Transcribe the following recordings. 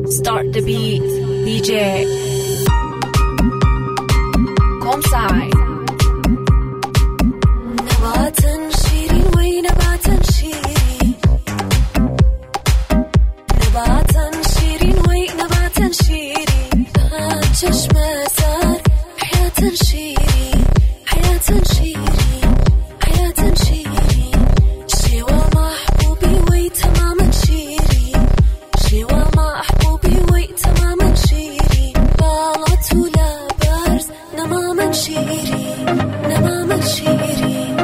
Start the beat, DJ. Come side. نباتا شيرين وي نباتا شيرين نباتا شيرين وي نباتا شيرين چشم سر حياة شيرين حياة شيرين حياة شيرين شيوى محبوبي وي تماما شيرين شيوى محبوبي وي تماما شيرين بالات ولا برز نماما شيرين نماما شيرين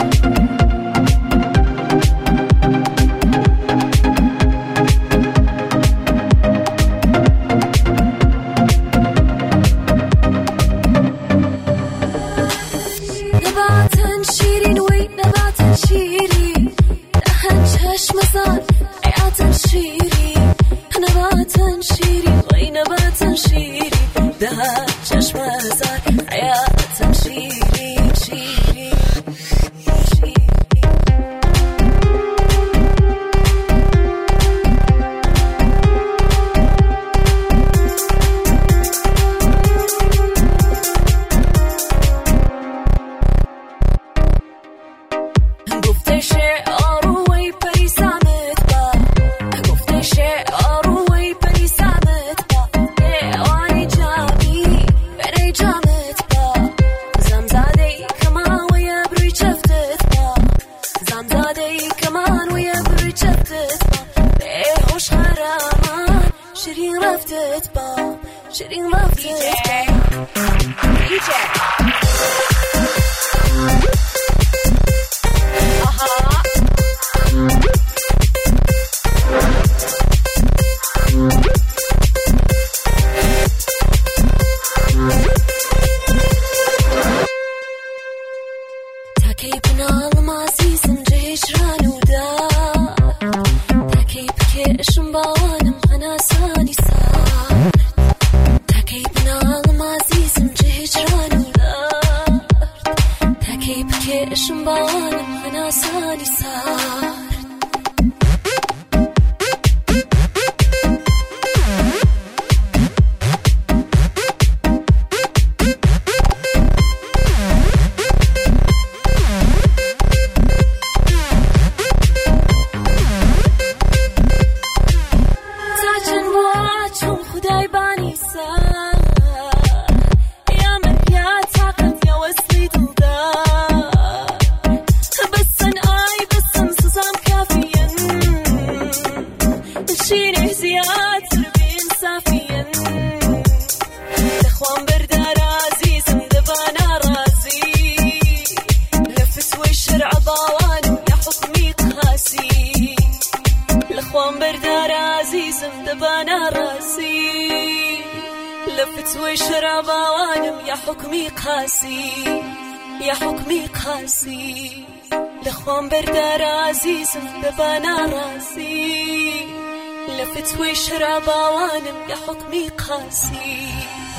نباتا شيرين وي نباتا شيرين دهن چشم زان حياة شيرين نباتا شيرين وي نباتا شيرين دهن چشم زان حياة شيرين شيرين گفته شعر وی پریسامت با گفته شعر وی پریسامت با دیوانی جامی بری جامت با زمزاده کمان وی بروی چفتت با زمزاده کمان وی بروی چفتت با بیهوش خرامان شیرین رفتت با شیرین رفتت با تاكي بنال ما عزيزم جهجران ودار تاكي بكيشم باوانم أنا ساني صار تاكي بنال ما عزيزم جهجران ودار تاكي بكيشم باوانم أنا ساني صار خدای بانی سر یا من یا طاقت یا وصلی دلدار بسن آی بسن سزام کافین شینه زیادتر بین صافین لخوان بردار عزیزم دبانا رازی لفت وشرع ضوانم یا حکمی قاسي لخوان بردار عزيزم دبانا راسي لفت وشرع ضوانم يا حكمي قاسي يا حكمي قاسي لخوان بردار عزيزم دبانا راسي لفت وشرع ضوانم يا حكمي قاسي